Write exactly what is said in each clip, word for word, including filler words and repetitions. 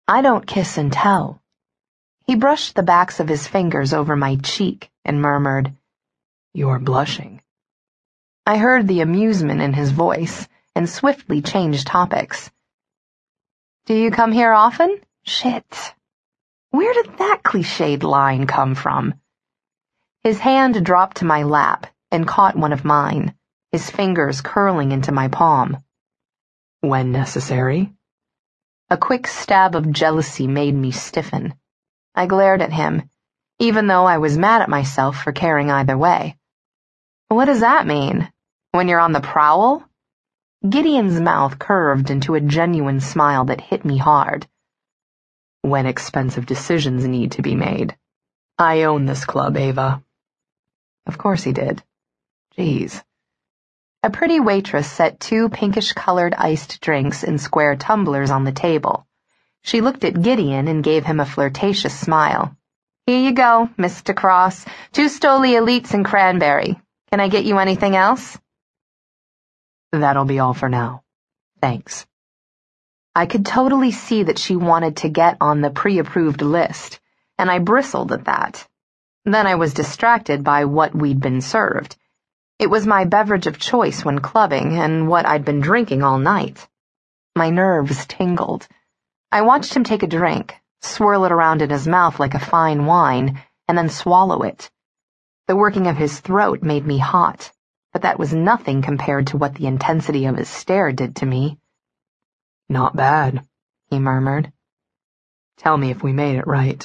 I don't kiss and tell. He brushed the backs of his fingers over my cheek and murmured, "You're blushing." I heard the amusement in his voice and swiftly changed topics. "Do you come here often?" Shit. Where did that cliched line come from? His hand dropped to my lap and caught one of mine, his fingers curling into my palm. "When necessary." A quick stab of jealousy made me stiffen. I glared at him, even though I was mad at myself for caring either way. "What does that mean? When you're on the prowl?" Gideon's mouth curved into a genuine smile that hit me hard. "When expensive decisions need to be made. I own this club, Ava." Of course he did. Jeez. A pretty waitress set two pinkish-colored iced drinks in square tumblers on the table. She looked at Gideon and gave him a flirtatious smile. "Here you go, Mister Cross. Two Stoli Elites and cranberry. Can I get you anything else?" "That'll be all for now. Thanks." I could totally see that she wanted to get on the pre-approved list, and I bristled at that. Then I was distracted by what we'd been served. It was my beverage of choice when clubbing, and what I'd been drinking all night. My nerves tingled. I watched him take a drink, swirl it around in his mouth like a fine wine, and then swallow it. The working of his throat made me hot, but that was nothing compared to what the intensity of his stare did to me. "Not bad," he murmured. "Tell me if we made it right."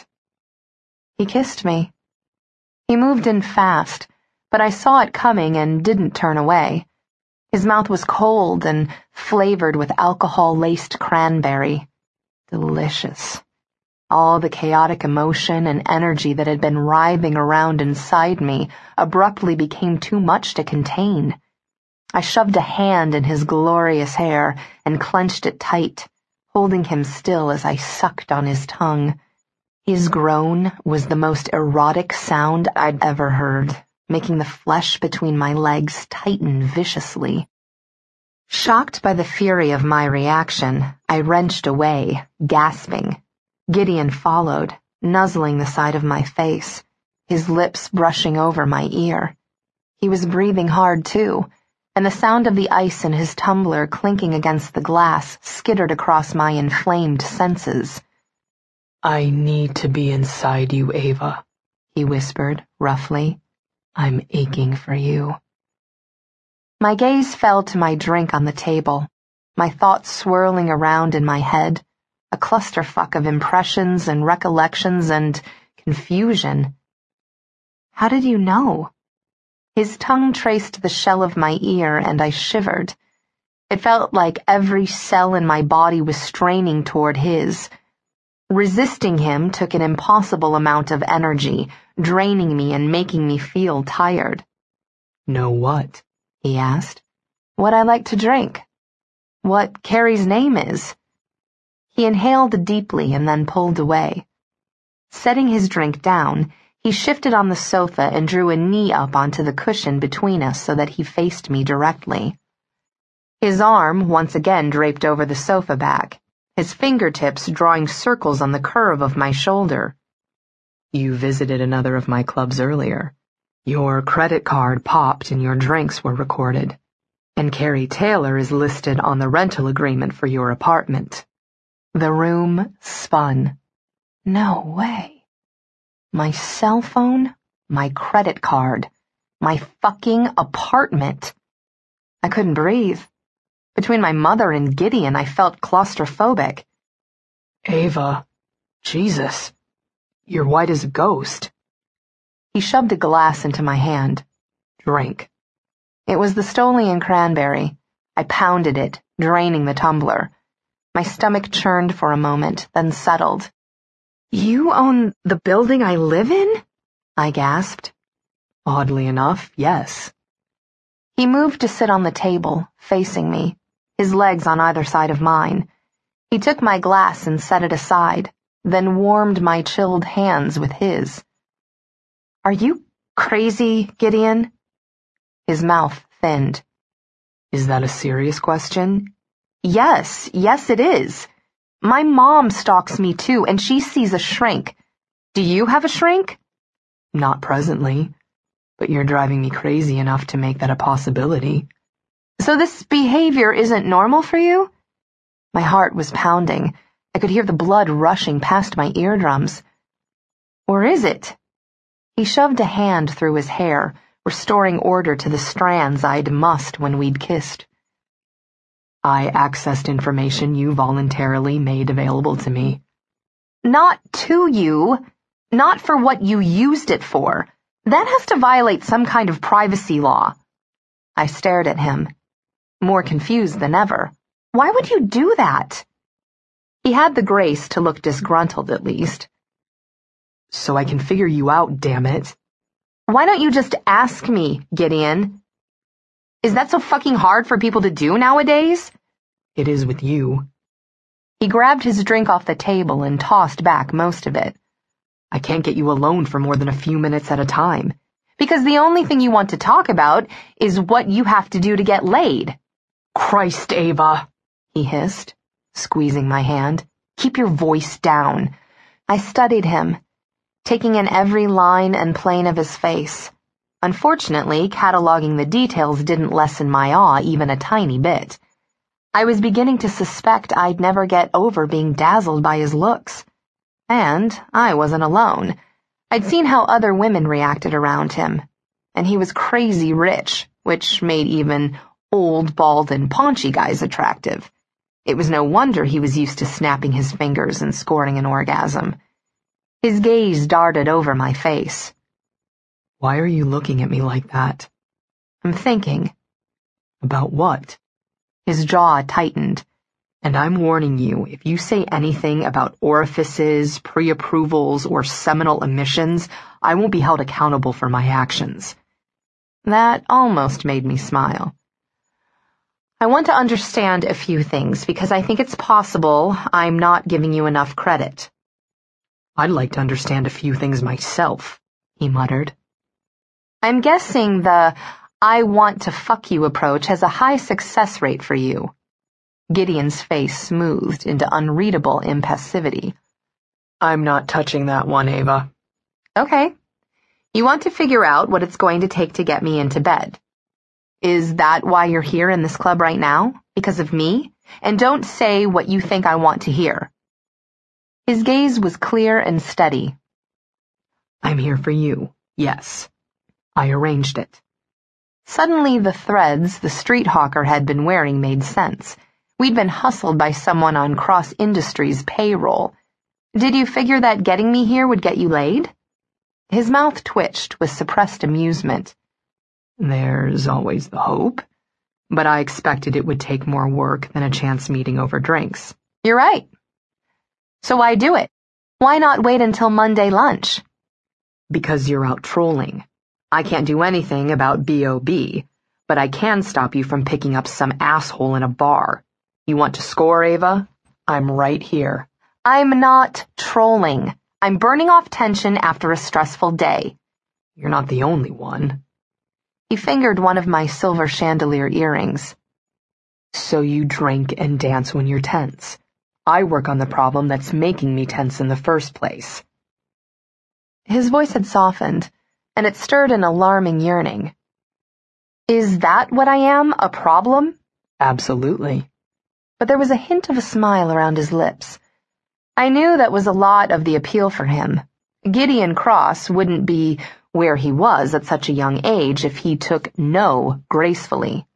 He kissed me. He moved in fast, but I saw it coming and didn't turn away. His mouth was cold and flavored with alcohol-laced cranberry. Delicious. All the chaotic emotion and energy that had been writhing around inside me abruptly became too much to contain. I shoved a hand in his glorious hair and clenched it tight, holding him still as I sucked on his tongue. His groan was the most erotic sound I'd ever heard, making the flesh between my legs tighten viciously. Shocked by the fury of my reaction, I wrenched away, gasping. Gideon followed, nuzzling the side of my face, his lips brushing over my ear. He was breathing hard, too, and the sound of the ice in his tumbler clinking against the glass skittered across my inflamed senses. "I need to be inside you, Ava," he whispered, roughly. "I'm aching for you." My gaze fell to my drink on the table, my thoughts swirling around in my head, a clusterfuck of impressions and recollections and confusion. "How did you know?" His tongue traced the shell of my ear, and I shivered. It felt like every cell in my body was straining toward his. Resisting him took an impossible amount of energy, draining me and making me feel tired. "Know what?" he asked. "What I like to drink. What Carrie's name is." He inhaled deeply and then pulled away. Setting his drink down, he shifted on the sofa and drew a knee up onto the cushion between us so that he faced me directly. His arm once again draped over the sofa back, his fingertips drawing circles on the curve of my shoulder. "You visited another of my clubs earlier. Your credit card popped and your drinks were recorded. And Carrie Taylor is listed on the rental agreement for your apartment." The room spun. No way. My cell phone, my credit card, my fucking apartment. I couldn't breathe. Between my mother and Gideon, I felt claustrophobic. "Ava, Jesus, you're white as a ghost." He shoved a glass into my hand. "Drink." It was the Stoli and cranberry. I pounded it, draining the tumbler. My stomach churned for a moment, then settled. "You own the building I live in?" I gasped. "Oddly enough, yes." He moved to sit on the table, facing me, his legs on either side of mine. He took my glass and set it aside, then warmed my chilled hands with his. "Are you crazy, Gideon?" His mouth thinned. "Is that a serious question?" "Yes, yes it is. My mom stalks me too, and she sees a shrink. Do you have a shrink? Not presently, but you're driving me crazy enough to make that a possibility. So this behavior isn't normal for you? My heart was pounding. I could hear the blood rushing past my eardrums. Or is it? He shoved a hand through his hair, restoring order to the strands I'd mussed when we'd kissed. I accessed information you voluntarily made available to me. Not to you. Not for what you used it for. That has to violate some kind of privacy law. I stared at him, more confused than ever. Why would you do that? He had the grace to look disgruntled, at least. So I can figure you out, damn it. Why don't you just ask me, Gideon? Is that so fucking hard for people to do nowadays? It is with you. He grabbed his drink off the table and tossed back most of it. I can't get you alone for more than a few minutes at a time. Because the only thing you want to talk about is what you have to do to get laid. Christ, Ava, he hissed, squeezing my hand. Keep your voice down. I studied him, taking in every line and plane of his face. Unfortunately, cataloging the details didn't lessen my awe even a tiny bit. I was beginning to suspect I'd never get over being dazzled by his looks. And I wasn't alone. I'd seen how other women reacted around him, and he was crazy rich, which made even old, bald, and paunchy guys attractive. It was no wonder he was used to snapping his fingers and scoring an orgasm. His gaze darted over my face. Why are you looking at me like that? I'm thinking. About what? His jaw tightened. And I'm warning you, if you say anything about orifices, pre-approvals, or seminal emissions, I won't be held accountable for my actions. That almost made me smile. I want to understand a few things because I think it's possible I'm not giving you enough credit. I'd like to understand a few things myself, he muttered. I'm guessing the I want to fuck you approach has a high success rate for you. Gideon's face smoothed into unreadable impassivity. I'm not touching that one, Ava. Okay. You want to figure out what it's going to take to get me into bed. Is that why you're here in this club right now? Because of me? And don't say what you think I want to hear. His gaze was clear and steady. I'm here for you, yes. I arranged it. Suddenly the threads the street hawker had been wearing made sense. We'd been hustled by someone on Cross Industries' payroll. Did you figure that getting me here would get you laid? His mouth twitched with suppressed amusement. There's always the hope, but I expected it would take more work than a chance meeting over drinks. You're right. So why do it? Why not wait until Monday lunch? Because you're out trolling. I can't do anything about B O B, but I can stop you from picking up some asshole in a bar. You want to score, Ava? I'm right here. I'm not trolling. I'm burning off tension after a stressful day. You're not the only one. He fingered one of my silver chandelier earrings. So you drink and dance when you're tense. I work on the problem that's making me tense in the first place. His voice had softened, and it stirred an alarming yearning. Is that what I am, a problem? Absolutely. But there was a hint of a smile around his lips. I knew that was a lot of the appeal for him. Gideon Cross wouldn't be where he was at such a young age if he took no gracefully.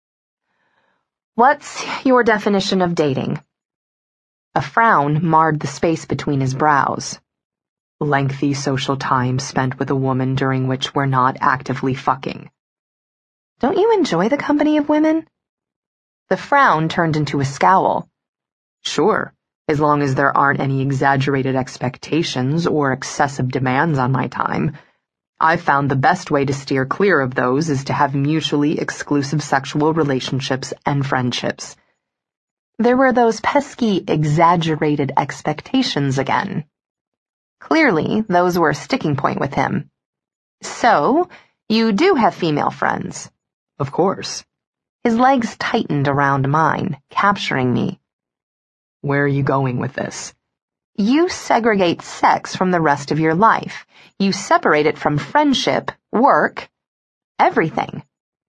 What's your definition of dating? A frown marred the space between his brows. Lengthy social time spent with a woman during which we're not actively fucking. Don't you enjoy the company of women? The frown turned into a scowl. Sure, as long as there aren't any exaggerated expectations or excessive demands on my time. I've found the best way to steer clear of those is to have mutually exclusive sexual relationships and friendships. There were those pesky exaggerated expectations again. Clearly, those were a sticking point with him. So, you do have female friends? Of course. His legs tightened around mine, capturing me. Where are you going with this? You segregate sex from the rest of your life. You separate it from friendship, work, everything.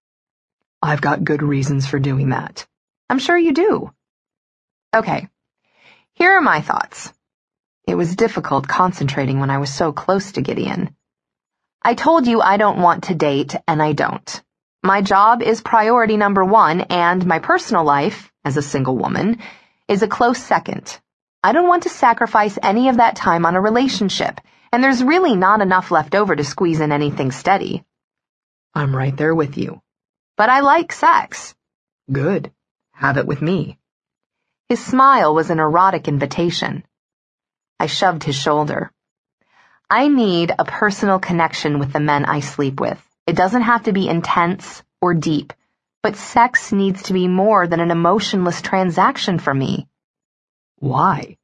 I've got good reasons for doing that. I'm sure you do. Okay, here are my thoughts. It was difficult concentrating when I was so close to Gideon. I told you I don't want to date, and I don't. My job is priority number one, and my personal life, as a single woman, is a close second. I don't want to sacrifice any of that time on a relationship, and there's really not enough left over to squeeze in anything steady. I'm right there with you. But I like sex. Good. Have it with me. His smile was an erotic invitation. I shoved his shoulder. I need a personal connection with the men I sleep with. It doesn't have to be intense or deep, but sex needs to be more than an emotionless transaction for me. Why?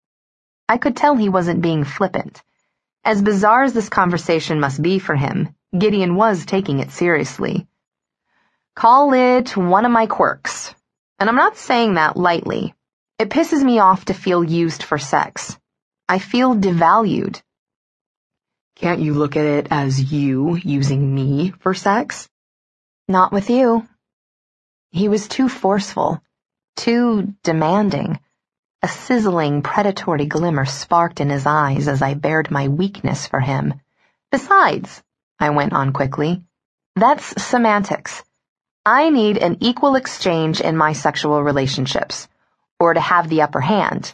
I could tell he wasn't being flippant. As bizarre as this conversation must be for him, Gideon was taking it seriously. Call it one of my quirks. And I'm not saying that lightly. It pisses me off to feel used for sex. I feel devalued. Can't you look at it as you using me for sex? Not with you. He was too forceful, too demanding. A sizzling, predatory glimmer sparked in his eyes as I bared my weakness for him. Besides, I went on quickly, that's semantics. I need an equal exchange in my sexual relationships, or to have the upper hand.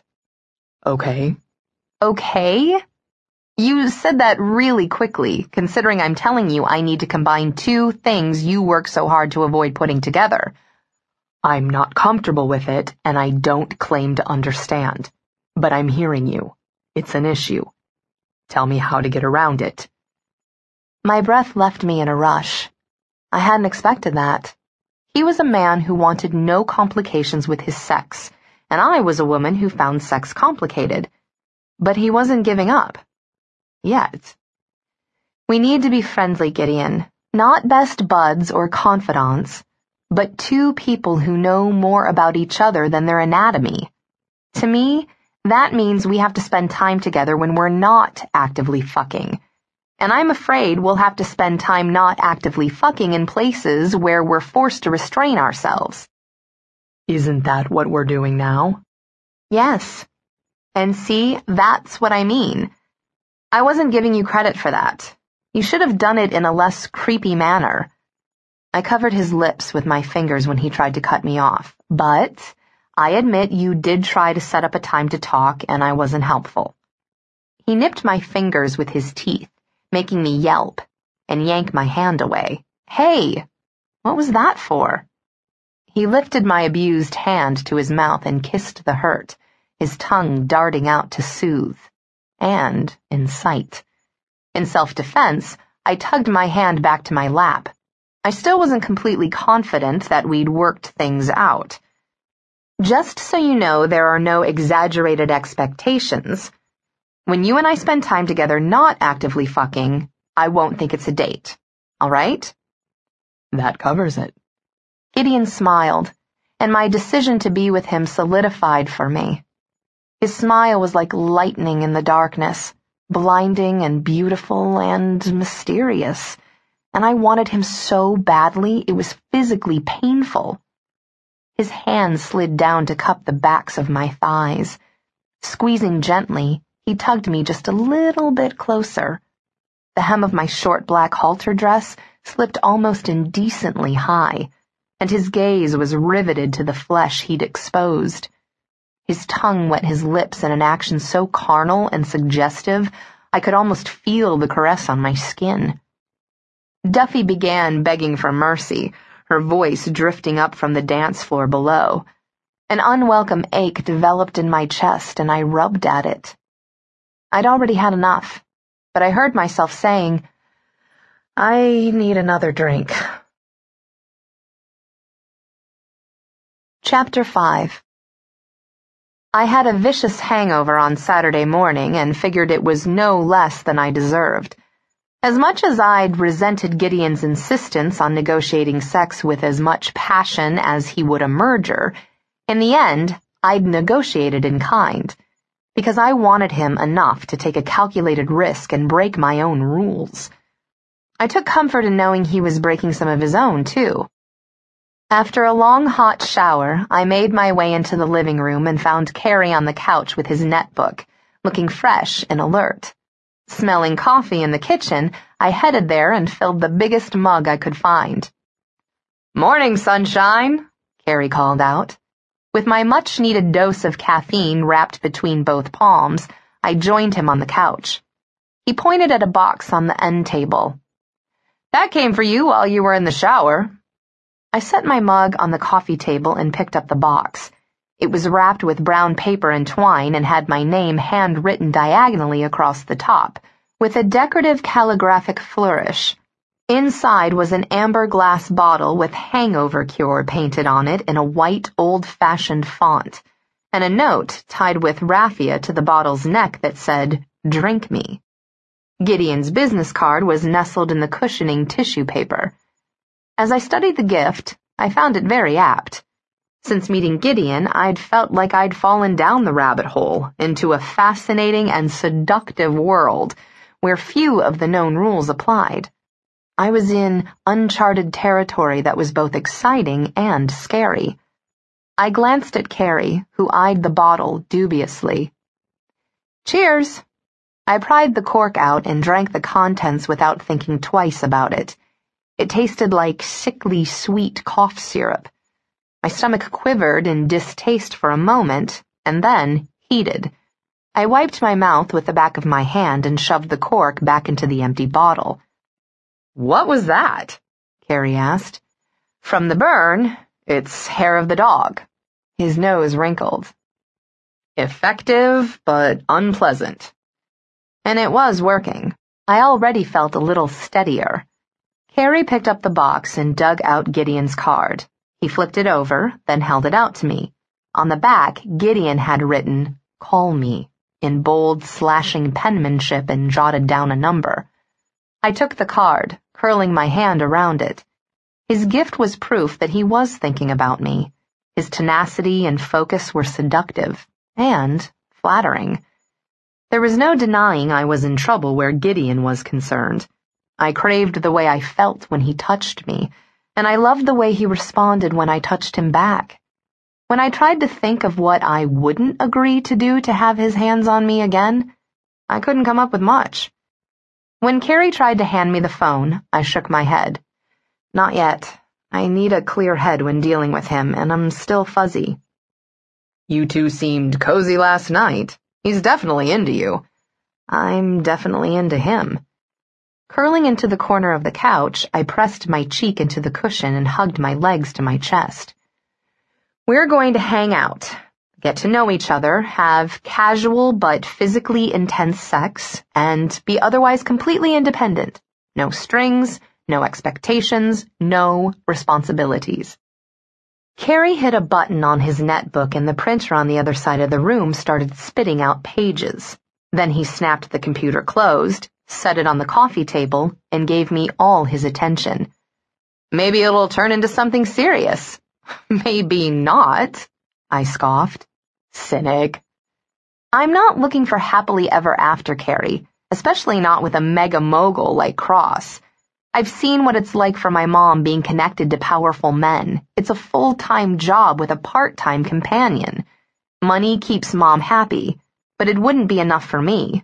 Okay. Okay? You said that really quickly, considering I'm telling you I need to combine two things you work so hard to avoid putting together. I'm not comfortable with it, and I don't claim to understand. But I'm hearing you. It's an issue. Tell me how to get around it. My breath left me in a rush. I hadn't expected that. He was a man who wanted no complications with his sex, and I was a woman who found sex complicated. But he wasn't giving up. Yet. We need to be friendly, Gideon. Not best buds or confidants, but two people who know more about each other than their anatomy. To me, that means we have to spend time together when we're not actively fucking. And I'm afraid we'll have to spend time not actively fucking in places where we're forced to restrain ourselves. Isn't that what we're doing now? Yes. And see, that's what I mean. I wasn't giving you credit for that. You should have done it in a less creepy manner. I covered his lips with my fingers when he tried to cut me off, but I admit you did try to set up a time to talk and I wasn't helpful. He nipped my fingers with his teeth, making me yelp, and yank my hand away. Hey, what was that for? He lifted my abused hand to his mouth and kissed the hurt, his tongue darting out to soothe, and incite. In self-defense, I tugged my hand back to my lap. I still wasn't completely confident that we'd worked things out. Just so you know, there are no exaggerated expectations. When you and I spend time together not actively fucking, I won't think it's a date. All right? That covers it. Gideon smiled, and my decision to be with him solidified for me. His smile was like lightning in the darkness, blinding and beautiful and mysterious, and I wanted him so badly it was physically painful. His hand slid down to cup the backs of my thighs. Squeezing gently, he tugged me just a little bit closer. The hem of my short black halter dress slipped almost indecently high, and his gaze was riveted to the flesh he'd exposed. His tongue wet his lips in an action so carnal and suggestive, I could almost feel the caress on my skin. Duffy began begging for mercy, her voice drifting up from the dance floor below. An unwelcome ache developed in my chest, and I rubbed at it. I'd already had enough, but I heard myself saying, I need another drink. Chapter five. I had a vicious hangover on Saturday morning and figured it was no less than I deserved. As much as I'd resented Gideon's insistence on negotiating sex with as much passion as he would a merger, in the end, I'd negotiated in kind, because I wanted him enough to take a calculated risk and break my own rules. I took comfort in knowing he was breaking some of his own, too. After a long hot shower, I made my way into the living room and found Carrie on the couch with his netbook, looking fresh and alert. Smelling coffee in the kitchen, I headed there and filled the biggest mug I could find. "Morning, sunshine," Carrie called out. With my much-needed dose of caffeine wrapped between both palms, I joined him on the couch. He pointed at a box on the end table. "That came for you while you were in the shower." I set my mug on the coffee table and picked up the box. It was wrapped with brown paper and twine and had my name handwritten diagonally across the top, with a decorative calligraphic flourish. Inside was an amber glass bottle with hangover cure painted on it in a white, old-fashioned font, and a note tied with raffia to the bottle's neck that said, "Drink me." Gideon's business card was nestled in the cushioning tissue paper. As I studied the gift, I found it very apt. Since meeting Gideon, I'd felt like I'd fallen down the rabbit hole into a fascinating and seductive world where few of the known rules applied. I was in uncharted territory that was both exciting and scary. I glanced at Carrie, who eyed the bottle dubiously. "Cheers!" I pried the cork out and drank the contents without thinking twice about it. It tasted like sickly sweet cough syrup. My stomach quivered in distaste for a moment, and then heated. I wiped my mouth with the back of my hand and shoved the cork back into the empty bottle. "What was that?" Carrie asked. "From the burn, it's hair of the dog." His nose wrinkled. "Effective, but unpleasant." And it was working. I already felt a little steadier. Carrie picked up the box and dug out Gideon's card. He flipped it over, then held it out to me. On the back, Gideon had written, "Call me," in bold, slashing penmanship and jotted down a number. I took the card, curling my hand around it. His gift was proof that he was thinking about me. His tenacity and focus were seductive and flattering. There was no denying I was in trouble where Gideon was concerned. I craved the way I felt when he touched me, and I loved the way he responded when I touched him back. When I tried to think of what I wouldn't agree to do to have his hands on me again, I couldn't come up with much. When Carrie tried to hand me the phone, I shook my head. Not yet. I need a clear head when dealing with him, and I'm still fuzzy. "You two seemed cozy last night. He's definitely into you." "I'm definitely into him." Curling into the corner of the couch, I pressed my cheek into the cushion and hugged my legs to my chest. "We're going to hang out, get to know each other, have casual but physically intense sex, and be otherwise completely independent. No strings, no expectations, no responsibilities." Carrie hit a button on his netbook and the printer on the other side of the room started spitting out pages. Then he snapped the computer closed, set it on the coffee table, and gave me all his attention. "Maybe it'll turn into something serious." "Maybe not," I scoffed. Cynic. I'm not looking for happily ever after, Carrie, especially not with a mega mogul like Cross. I've seen what it's like for my mom being connected to powerful men. It's a full-time job with a part-time companion. Money keeps Mom happy, but it wouldn't be enough for me.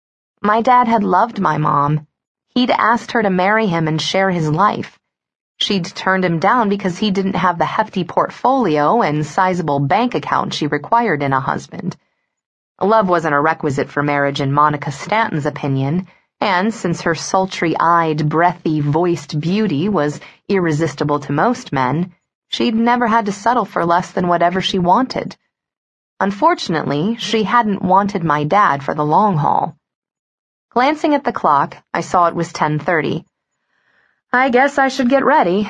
My dad had loved my mom. He'd asked her to marry him and share his life. She'd turned him down because he didn't have the hefty portfolio and sizable bank account she required in a husband. Love wasn't a requisite for marriage in Monica Stanton's opinion, and since her sultry-eyed, breathy-voiced beauty was irresistible to most men, she'd never had to settle for less than whatever she wanted. Unfortunately, she hadn't wanted my dad for the long haul. Glancing at the clock, I saw it was ten thirty. I guess I should get ready.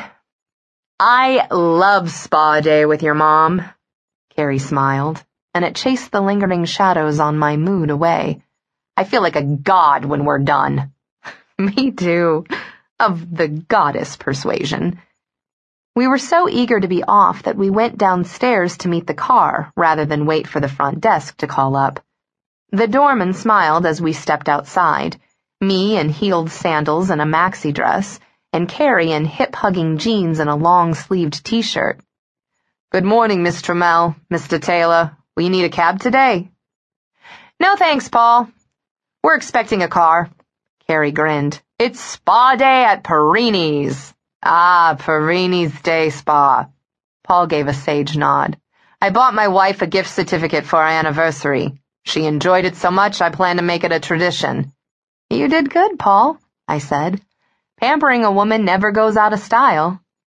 "I love spa day with your mom," Carrie smiled, and it chased the lingering shadows on my mood away. "I feel like a god when we're done." Me too, of the goddess persuasion. We were so eager to be off that we went downstairs to meet the car rather than wait for the front desk to call up. The doorman smiled as we stepped outside, me in heeled sandals and a maxi dress, and Carrie in hip-hugging jeans and a long-sleeved t-shirt. "Good morning, Miss Trammell, Mister Taylor. Will you need a cab today?" "No thanks, Paul. We're expecting a car." Carrie grinned. "It's spa day at Perini's." "Ah, Perini's Day Spa." Paul gave a sage nod. "I bought my wife a gift certificate for our anniversary. She enjoyed it so much I plan to make it a tradition." "You did good, Paul," I said. "Pampering a woman never goes out of style."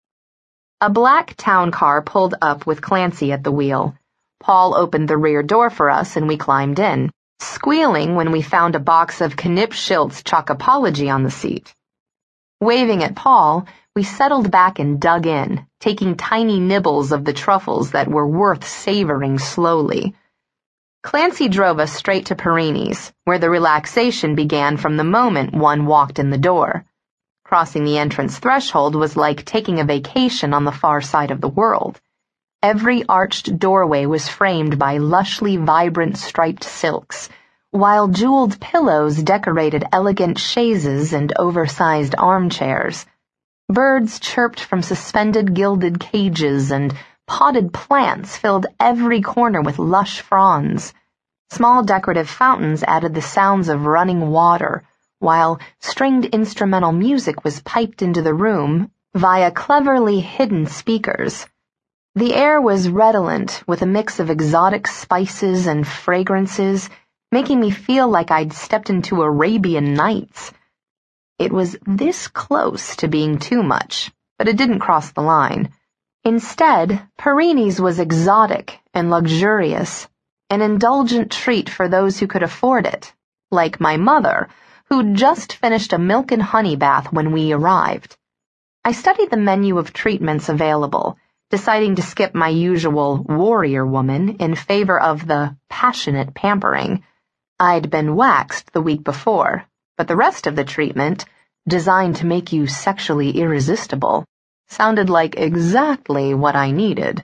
A black town car pulled up with Clancy at the wheel. Paul opened the rear door for us and we climbed in, squealing when we found a box of Knipp Schiltz Chocopology on the seat. Waving at Paul, we settled back and dug in, taking tiny nibbles of the truffles that were worth savoring slowly. Clancy drove us straight to Perini's, where the relaxation began from the moment one walked in the door. Crossing the entrance threshold was like taking a vacation on the far side of the world. Every arched doorway was framed by lushly vibrant striped silks, while jeweled pillows decorated elegant chaises and oversized armchairs. Birds chirped from suspended gilded cages, and potted plants filled every corner with lush fronds. Small decorative fountains added the sounds of running water, while stringed instrumental music was piped into the room via cleverly hidden speakers. The air was redolent with a mix of exotic spices and fragrances, making me feel like I'd stepped into Arabian Nights. It was this close to being too much, but it didn't cross the line. Instead, Perini's was exotic and luxurious, an indulgent treat for those who could afford it, like my mother, who'd just finished a milk and honey bath when we arrived. I studied the menu of treatments available, deciding to skip my usual warrior woman in favor of the passionate pampering. I'd been waxed the week before, but the rest of the treatment, designed to make you sexually irresistible, sounded like exactly what I needed.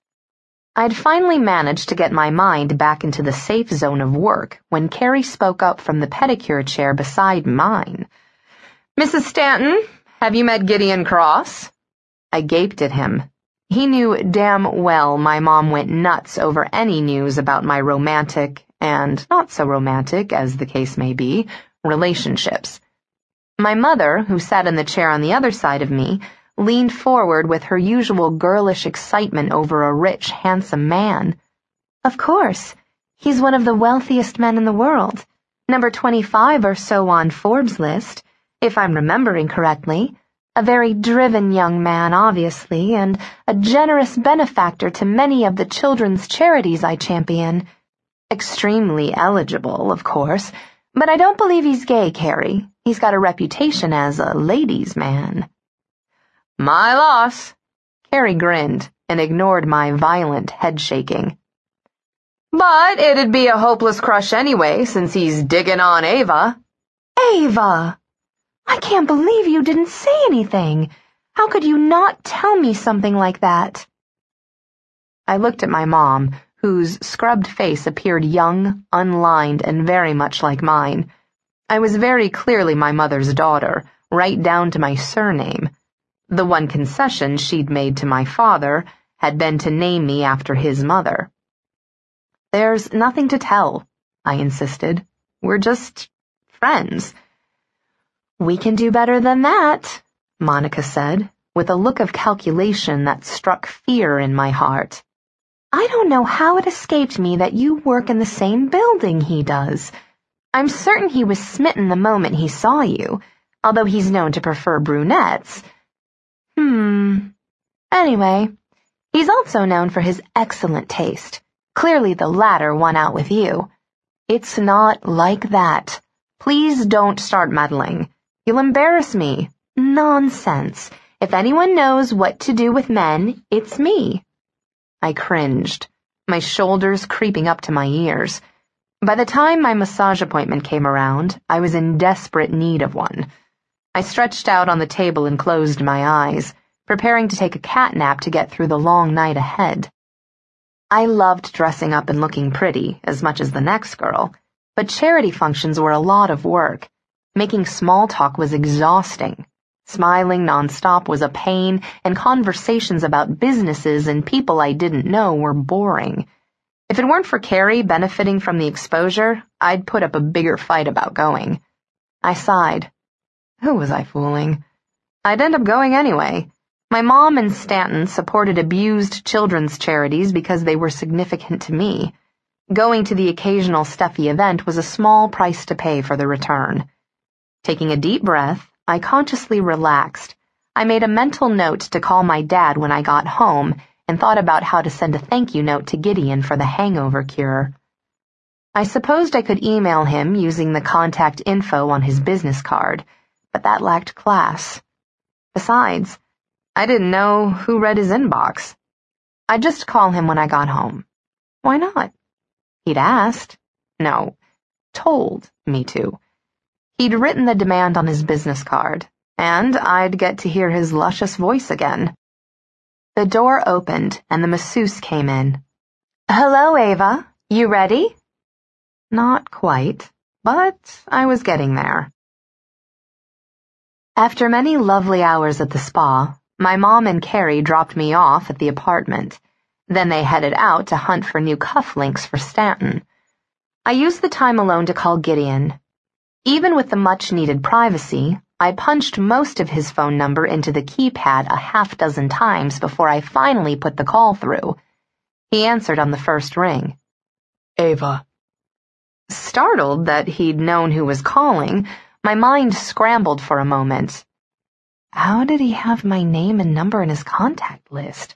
I'd finally managed to get my mind back into the safe zone of work when Carrie spoke up from the pedicure chair beside mine. "Missus Stanton, have you met Gideon Cross?" I gaped at him. He knew damn well my mom went nuts over any news about my romantic, and not so romantic, as the case may be, relationships. My mother, who sat in the chair on the other side of me, leaned forward with her usual girlish excitement over a rich, handsome man. "Of course. He's one of the wealthiest men in the world. Number twenty-five or so on Forbes' list, if I'm remembering correctly. A very driven young man, obviously, and a generous benefactor to many of the children's charities I champion. Extremely eligible, of course, but I don't believe he's gay, Carrie. He's got a reputation as a ladies' man." "My loss." Carrie grinned and ignored my violent head shaking. "But it'd be a hopeless crush anyway, since he's digging on Ava." "Ava! I can't believe you didn't say anything. How could you not tell me something like that?" I looked at my mom, whose scrubbed face appeared young, unlined, and very much like mine. I was very clearly my mother's daughter, right down to my surname. The one concession she'd made to my father had been to name me after his mother. "There's nothing to tell," I insisted. "We're just friends." "We can do better than that," Monica said, with a look of calculation that struck fear in my heart. "I don't know how it escaped me that you work in the same building he does. I'm certain he was smitten the moment he saw you, although he's known to prefer brunettes. Hmm. Anyway, he's also known for his excellent taste. Clearly the latter won out with you. It's not like that. Please don't start meddling. You'll embarrass me. Nonsense. If anyone knows what to do with men, it's me." I cringed, my shoulders creeping up to my ears. By the time my massage appointment came around, I was in desperate need of one. I stretched out on the table and closed my eyes, preparing to take a cat nap to get through the long night ahead. I loved dressing up and looking pretty as much as the next girl, but charity functions were a lot of work. Making small talk was exhausting. Smiling nonstop was a pain, and conversations about businesses and people I didn't know were boring. If it weren't for Carrie benefiting from the exposure, I'd put up a bigger fight about going. I sighed. Who was I fooling? I'd end up going anyway. My mom and Stanton supported abused children's charities because they were significant to me. Going to the occasional stuffy event was a small price to pay for the return. Taking a deep breath, I consciously relaxed. I made a mental note to call my dad when I got home and thought about how to send a thank you note to Gideon for the hangover cure. I supposed I could email him using the contact info on his business card, but that lacked class. Besides, I didn't know who read his inbox. I'd just call him when I got home. Why not? He'd asked. No, told me to. He'd written the demand on his business card, and I'd get to hear his luscious voice again. The door opened, and the masseuse came in. Hello, Ava. You ready? Not quite, but I was getting there. After many lovely hours at the spa, my mom and Carrie dropped me off at the apartment. Then they headed out to hunt for new cufflinks for Stanton. I used the time alone to call Gideon. Even with the much-needed privacy, I punched most of his phone number into the keypad a half dozen times before I finally put the call through. He answered on the first ring. Ava. Startled that he'd known who was calling, my mind scrambled for a moment. How did he have my name and number in his contact list?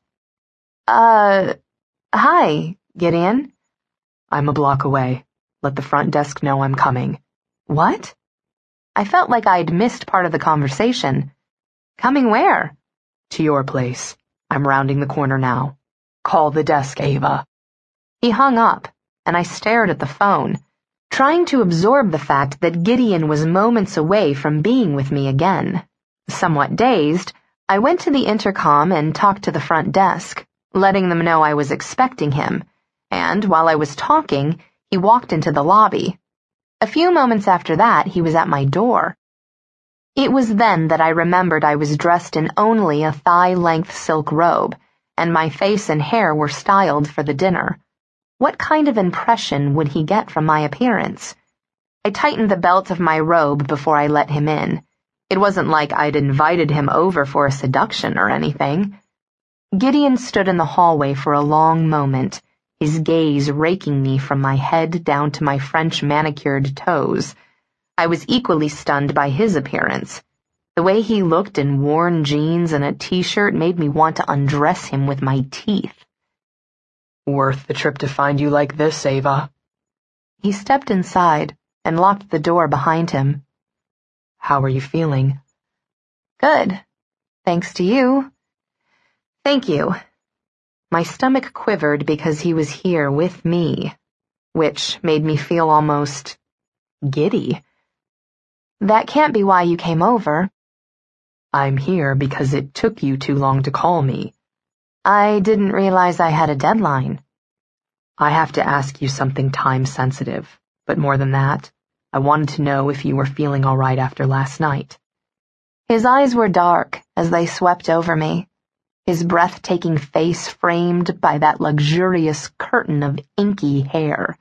Uh, hi, Gideon. I'm a block away. Let the front desk know I'm coming. What? I felt like I'd missed part of the conversation. Coming where? To your place. I'm rounding the corner now. Call the desk, Ava. He hung up, and I stared at the phone, trying to absorb the fact that Gideon was moments away from being with me again. Somewhat dazed, I went to the intercom and talked to the front desk, letting them know I was expecting him, and while I was talking, he walked into the lobby. A few moments after that, he was at my door. It was then that I remembered I was dressed in only a thigh-length silk robe, and my face and hair were styled for the dinner. What kind of impression would he get from my appearance? I tightened the belt of my robe before I let him in. It wasn't like I'd invited him over for a seduction or anything. Gideon stood in the hallway for a long moment, his gaze raking me from my head down to my French manicured toes. I was equally stunned by his appearance. The way he looked in worn jeans and a t-shirt made me want to undress him with my teeth. Worth the trip to find you like this, Ava. He stepped inside and locked the door behind him. How are you feeling? Good. Thanks to you. Thank you. My stomach quivered because he was here with me, which made me feel almost giddy. That can't be why you came over. I'm here because it took you too long to call me. I didn't realize I had a deadline. I have to ask you something time-sensitive, but more than that, I wanted to know if you were feeling all right after last night. His eyes were dark as they swept over me, his breathtaking face framed by that luxurious curtain of inky hair.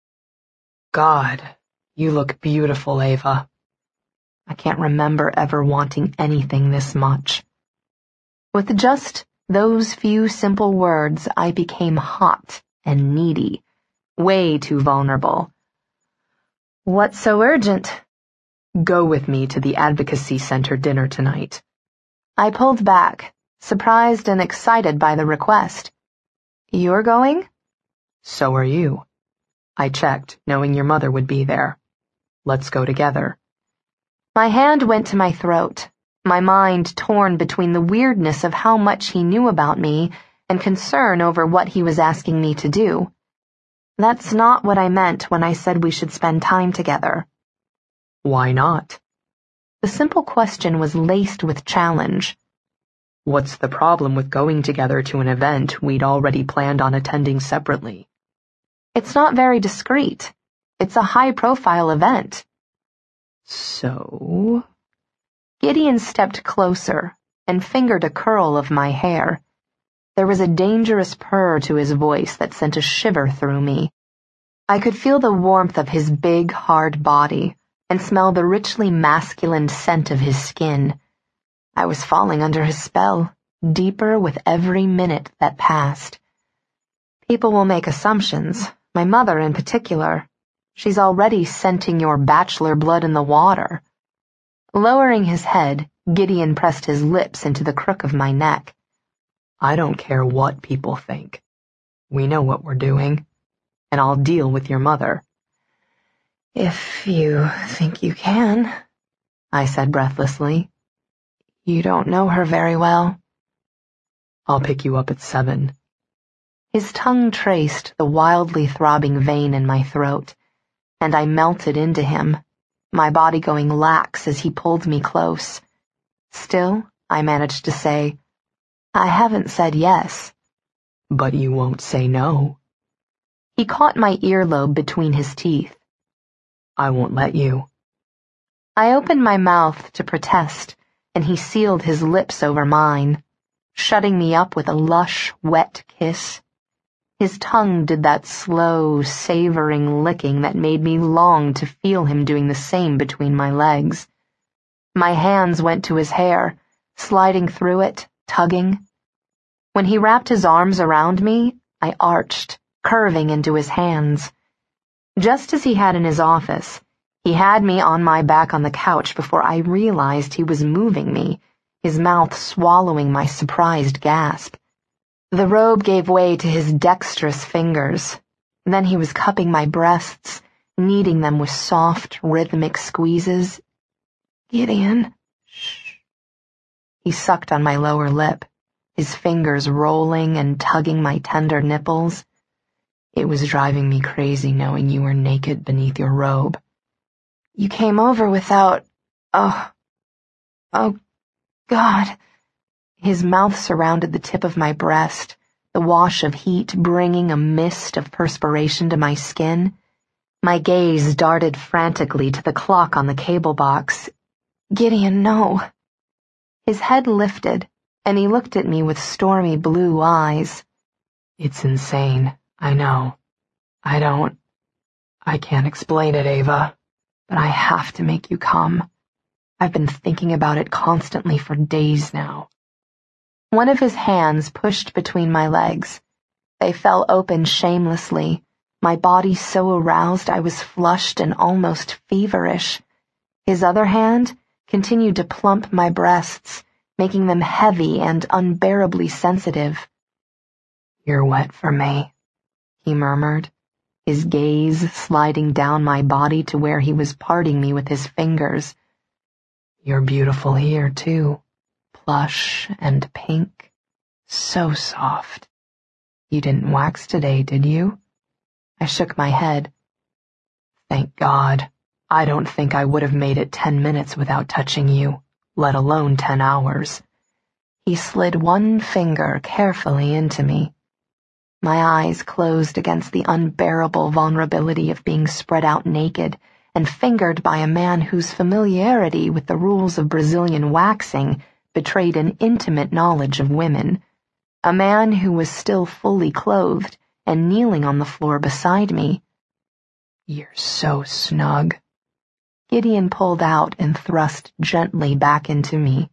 God, you look beautiful, Ava. I can't remember ever wanting anything this much. With just those few simple words, I became hot and needy, way too vulnerable. What's so urgent? Go with me to the Advocacy Center dinner tonight. I pulled back, surprised and excited by the request. You're going? So are you. I checked, knowing your mother would be there. Let's go together. My hand went to my throat, my mind torn between the weirdness of how much he knew about me and concern over what he was asking me to do. That's not what I meant when I said we should spend time together. Why not? The simple question was laced with challenge. What's the problem with going together to an event we'd already planned on attending separately? It's not very discreet. It's a high-profile event. So? Gideon stepped closer and fingered a curl of my hair. There was a dangerous purr to his voice that sent a shiver through me. I could feel the warmth of his big, hard body and smell the richly masculine scent of his skin. I was falling under his spell, deeper with every minute that passed. People will make assumptions, my mother in particular. She's already scenting your bachelor blood in the water. Lowering his head, Gideon pressed his lips into the crook of my neck. I don't care what people think. We know what we're doing, and I'll deal with your mother. If you think you can, I said breathlessly. You don't know her very well. I'll pick you up at seven. His tongue traced the wildly throbbing vein in my throat, and I melted into him, my body going lax as he pulled me close. Still, I managed to say, I haven't said yes. But you won't say no. He caught my earlobe between his teeth. I won't let you. I opened my mouth to protest, and he sealed his lips over mine, shutting me up with a lush, wet kiss. His tongue did that slow, savoring licking that made me long to feel him doing the same between my legs. My hands went to his hair, sliding through it, tugging. When he wrapped his arms around me, I arched, curving into his hands. Just as he had in his office, he had me on my back on the couch before I realized he was moving me, his mouth swallowing my surprised gasp. The robe gave way to his dexterous fingers. Then he was cupping my breasts, kneading them with soft, rhythmic squeezes. Gideon, shh. He sucked on my lower lip, his fingers rolling and tugging my tender nipples. It was driving me crazy knowing you were naked beneath your robe. You came over without... Oh... Oh, God... His mouth surrounded the tip of my breast, the wash of heat bringing a mist of perspiration to my skin. My gaze darted frantically to the clock on the cable box. Gideon, no. His head lifted, and he looked at me with stormy blue eyes. It's insane, I know. I don't... I can't explain it, Ava, but I have to make you come. I've been thinking about it constantly for days now. One of his hands pushed between my legs. They fell open shamelessly, my body so aroused I was flushed and almost feverish. His other hand continued to plump my breasts, making them heavy and unbearably sensitive. You're wet for me, he murmured, his gaze sliding down my body to where he was parting me with his fingers. You're beautiful here, too. Plush and pink, so soft. You didn't wax today, did you? I shook my head. Thank God. I don't think I would have made it ten minutes without touching you, let alone ten hours. He slid one finger carefully into me. My eyes closed against the unbearable vulnerability of being spread out naked and fingered by a man whose familiarity with the rules of Brazilian waxing betrayed an intimate knowledge of women, a man who was still fully clothed and kneeling on the floor beside me. You're so snug. Gideon pulled out and thrust gently back into me.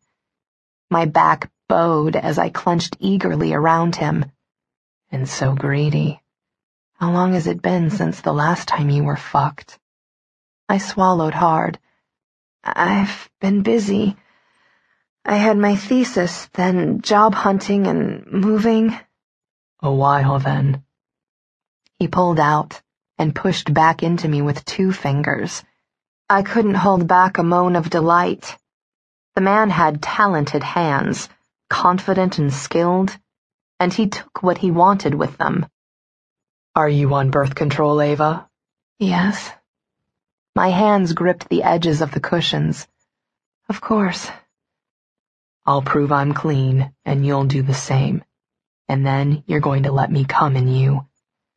My back bowed as I clenched eagerly around him. And so greedy. How long has it been since the last time you were fucked? I swallowed hard. I've been busy. I had my thesis, then job hunting and moving. A while, then. He pulled out and pushed back into me with two fingers. I couldn't hold back a moan of delight. The man had talented hands, confident and skilled, and he took what he wanted with them. Are you on birth control, Ava? Yes. My hands gripped the edges of the cushions. Of course. I'll prove I'm clean, and you'll do the same. And then you're going to let me come in you."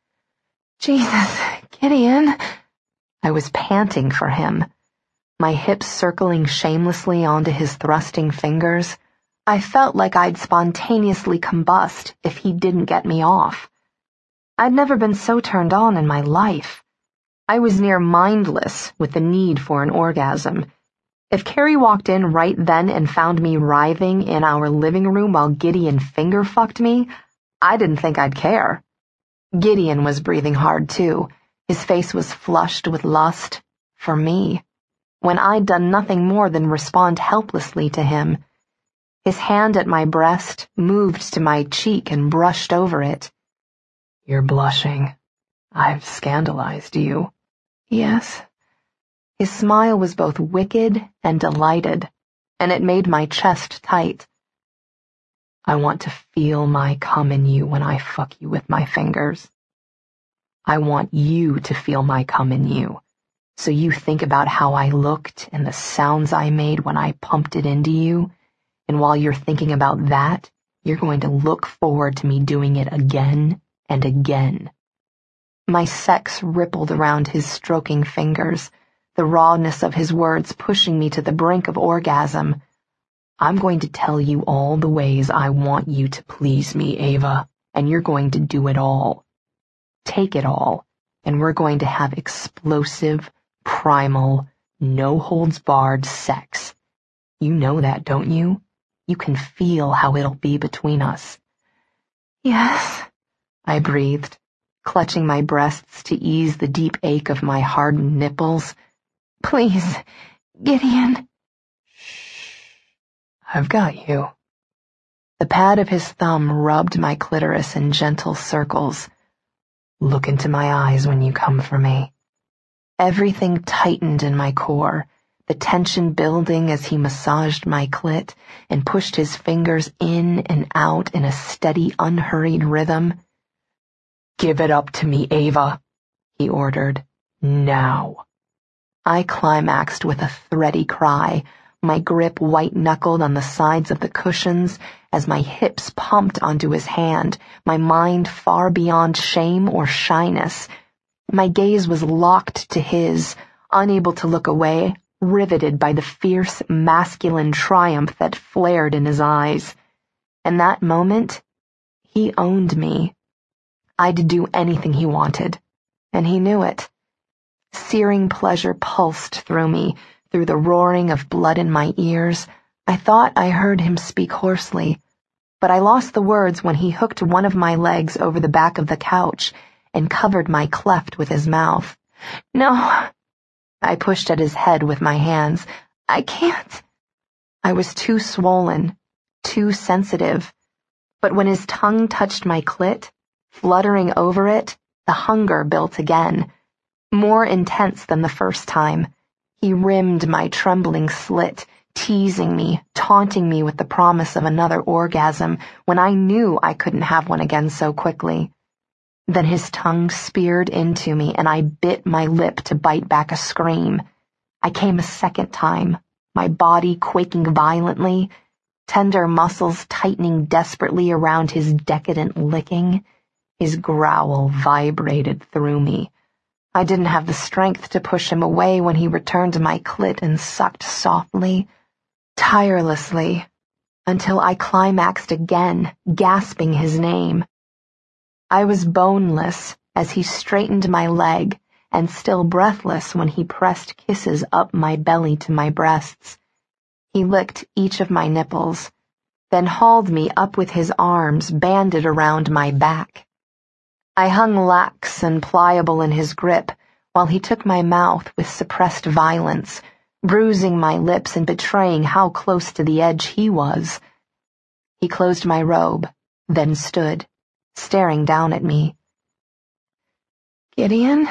Jesus, Gideon. I was panting for him, my hips circling shamelessly onto his thrusting fingers. I felt like I'd spontaneously combust if he didn't get me off. I'd never been so turned on in my life. I was near mindless with the need for an orgasm. If Carrie walked in right then and found me writhing in our living room while Gideon finger-fucked me, I didn't think I'd care. Gideon was breathing hard, too. His face was flushed with lust for me, when I'd done nothing more than respond helplessly to him. His hand at my breast moved to my cheek and brushed over it. "You're blushing. I've scandalized you." "Yes." His smile was both wicked and delighted, and it made my chest tight. "I want to feel my cum in you when I fuck you with my fingers. I want you to feel my cum in you, so you think about how I looked and the sounds I made when I pumped it into you, and while you're thinking about that, you're going to look forward to me doing it again and again." My sex rippled around his stroking fingers, the rawness of his words pushing me to the brink of orgasm. "I'm going to tell you all the ways I want you to please me, Ava, and you're going to do it all. Take it all, and we're going to have explosive, primal, no-holds-barred sex. You know that, don't you? You can feel how it'll be between us." "Yes," I breathed, clutching my breasts to ease the deep ache of my hardened nipples. "Please, Gideon." "Shh. I've got you." The pad of his thumb rubbed my clitoris in gentle circles. "Look into my eyes when you come for me." Everything tightened in my core, the tension building as he massaged my clit and pushed his fingers in and out in a steady, unhurried rhythm. "Give it up to me, Ava," he ordered. "Now." I climaxed with a thready cry, my grip white-knuckled on the sides of the cushions as my hips pumped onto his hand, my mind far beyond shame or shyness. My gaze was locked to his, unable to look away, riveted by the fierce, masculine triumph that flared in his eyes. In that moment, he owned me. I'd do anything he wanted, and he knew it. Searing pleasure pulsed through me, through the roaring of blood in my ears. I thought I heard him speak hoarsely, but I lost the words when he hooked one of my legs over the back of the couch and covered my cleft with his mouth. "No." I pushed at his head with my hands. "I can't." I was too swollen, too sensitive. But when his tongue touched my clit, fluttering over it, the hunger built again, more intense than the first time. He rimmed my trembling slit, teasing me, taunting me with the promise of another orgasm when I knew I couldn't have one again so quickly. Then his tongue speared into me, and I bit my lip to bite back a scream. I came a second time, my body quaking violently, tender muscles tightening desperately around his decadent licking. His growl vibrated through me. I didn't have the strength to push him away when he returned to my clit and sucked softly, tirelessly, until I climaxed again, gasping his name. I was boneless as he straightened my leg, and still breathless when he pressed kisses up my belly to my breasts. He licked each of my nipples, then hauled me up with his arms banded around my back. I hung lax and pliable in his grip while he took my mouth with suppressed violence, bruising my lips and betraying how close to the edge he was. He closed my robe, then stood, staring down at me. "Gideon?"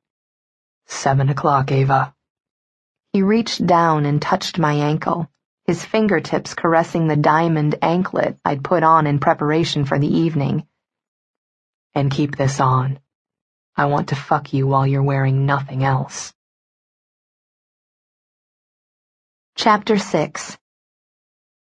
Seven o'clock, Ava." He reached down and touched my ankle, his fingertips caressing the diamond anklet I'd put on in preparation for the evening. "And keep this on. I want to fuck you while you're wearing nothing else." Chapter six.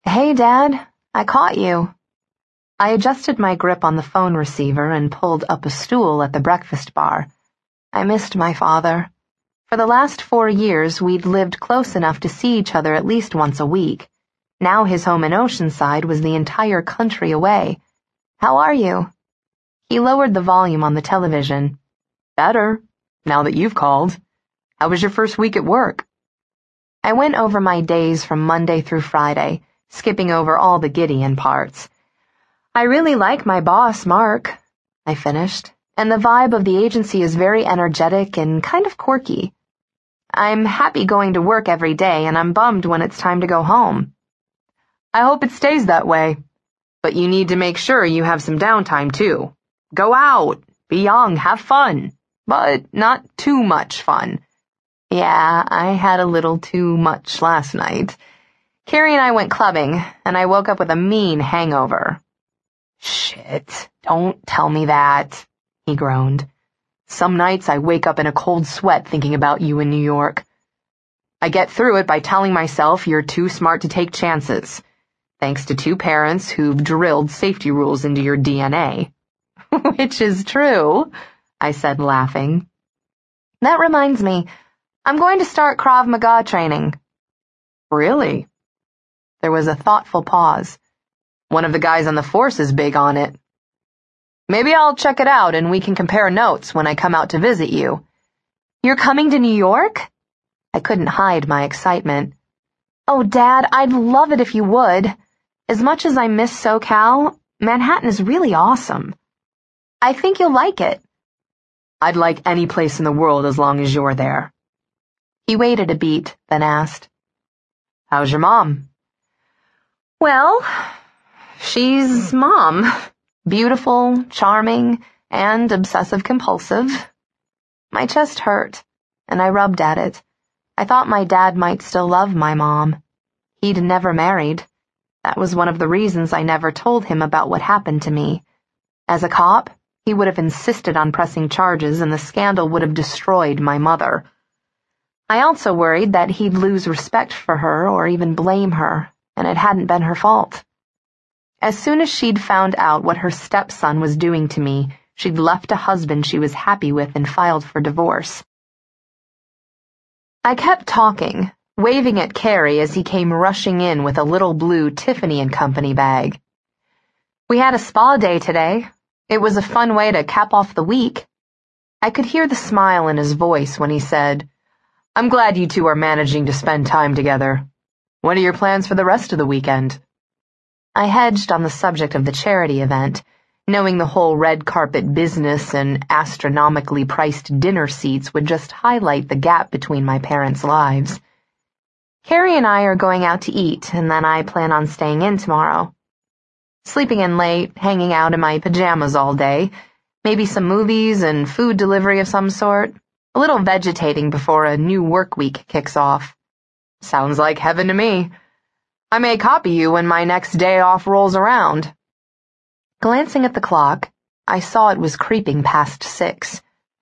Hey, Dad, I caught you. I adjusted my grip on the phone receiver and pulled up a stool at the breakfast bar. I missed my father. For the last four years, we'd lived close enough to see each other at least once a week. Now his home in Oceanside was the entire country away. How are you? He lowered the volume on the television. Better, now that you've called. How was your first week at work? I went over my days from Monday through Friday, skipping over all the Gideon parts. I really like my boss, Mark, I finished, and the vibe of the agency is very energetic and kind of quirky. I'm happy going to work every day, and I'm bummed when it's time to go home. I hope it stays that way, but you need to make sure you have some downtime too. Go out, be young, have fun, but not too much fun. Yeah, I had a little too much last night. Carrie and I went clubbing, and I woke up with a mean hangover. Shit, don't tell me that, he groaned. Some nights I wake up in a cold sweat thinking about you in New York. I get through it by telling myself you're too smart to take chances, thanks to two parents who've drilled safety rules into your D N A. Which is true, I said, laughing. That reminds me, I'm going to start Krav Maga training. Really? There was a thoughtful pause. One of the guys on the force is big on it. Maybe I'll check it out and we can compare notes when I come out to visit you. You're coming to New York? I couldn't hide my excitement. Oh, Dad, I'd love it if you would. As much as I miss SoCal, Manhattan is really awesome. I think you'll like it. I'd like any place in the world as long as you're there. He waited a beat, then asked, How's your mom? Well, she's Mom. Beautiful, charming, and obsessive-compulsive. My chest hurt, and I rubbed at it. I thought my dad might still love my mom. He'd never married. That was one of the reasons I never told him about what happened to me. As a cop, he would have insisted on pressing charges, and the scandal would have destroyed my mother. I also worried that he'd lose respect for her or even blame her, and it hadn't been her fault. As soon as she'd found out what her stepson was doing to me, she'd left a husband she was happy with and filed for divorce. I kept talking, waving at Carrie as he came rushing in with a little blue Tiffany and Company bag. We had a spa day today. It was a fun way to cap off the week. I could hear the smile in his voice when he said, I'm glad you two are managing to spend time together. What are your plans for the rest of the weekend? I hedged on the subject of the charity event, knowing the whole red carpet business and astronomically priced dinner seats would just highlight the gap between my parents' lives. Carrie and I are going out to eat, and then I plan on staying in tomorrow. Sleeping in late, hanging out in my pajamas all day, maybe some movies and food delivery of some sort, a little vegetating before a new work week kicks off. Sounds like heaven to me. I may copy you when my next day off rolls around. Glancing at the clock, I saw it was creeping past six.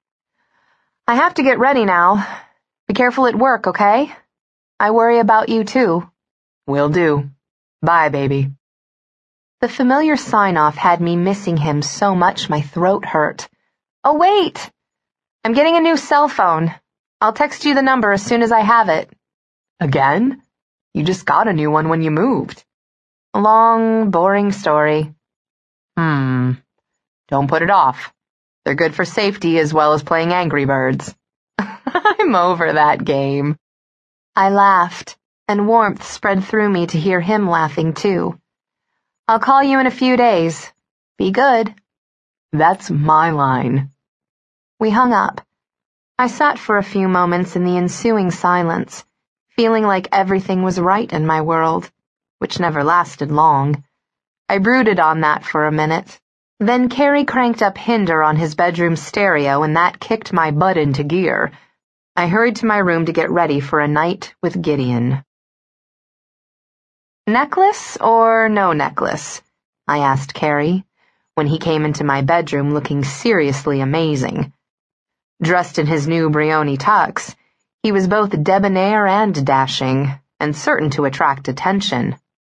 I have to get ready now. Be careful at work, okay? I worry about you, too. Will do. Bye, baby. The familiar sign-off had me missing him so much my throat hurt. Oh, wait! I'm getting a new cell phone. I'll text you the number as soon as I have it. Again? You just got a new one when you moved. A long, boring story. Hmm. Don't put it off. They're good for safety as well as playing Angry Birds. I'm over that game. I laughed, and warmth spread through me to hear him laughing, too. I'll call you in a few days. Be good. That's my line. We hung up. I sat for a few moments in the ensuing silence, feeling like everything was right in my world, which never lasted long. I brooded on that for a minute. Then Carrie cranked up Hinder on his bedroom stereo, and that kicked my butt into gear. I hurried to my room to get ready for a night with Gideon. Necklace or no necklace? I asked Carrie, when he came into my bedroom looking seriously amazing. Dressed in his new Brioni tux, he was both debonair and dashing, and certain to attract attention.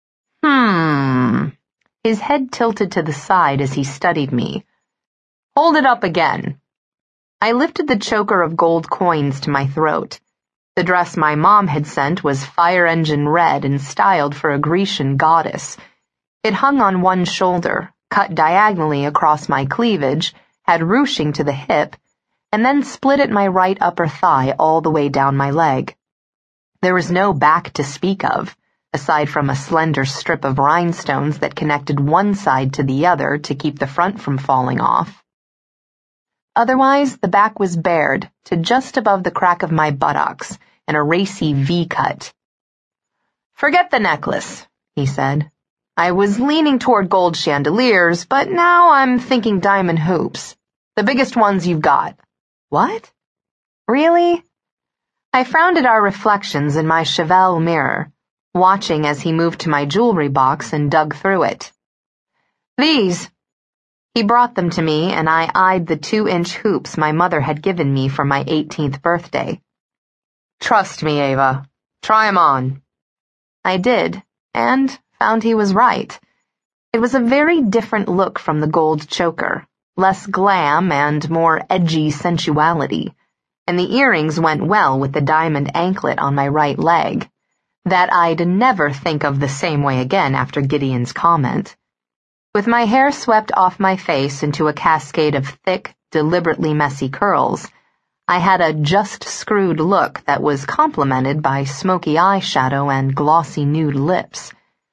Hmm. His head tilted to the side as he studied me. Hold it up again. I lifted the choker of gold coins to my throat. The dress my mom had sent was fire engine red and styled for a Grecian goddess. It hung on one shoulder, cut diagonally across my cleavage, had ruching to the hip, and then split at my right upper thigh all the way down my leg. There was no back to speak of, aside from a slender strip of rhinestones that connected one side to the other to keep the front from falling off. Otherwise, the back was bared to just above the crack of my buttocks in a racy V-cut. Forget the necklace, he said. I was leaning toward gold chandeliers, but now I'm thinking diamond hoops. The biggest ones you've got. What? Really? I frowned at our reflections in my Chevelle mirror, watching as he moved to my jewelry box and dug through it. These. He brought them to me, and I eyed the two-inch hoops my mother had given me for my eighteenth birthday. Trust me, Ava. Try 'em on. I did, and found he was right. It was a very different look from the gold choker, less glam and more edgy sensuality, and the earrings went well with the diamond anklet on my right leg. That I'd never think of the same way again after Gideon's comment. With my hair swept off my face into a cascade of thick, deliberately messy curls, I had a just-screwed look that was complemented by smoky eyeshadow and glossy nude lips.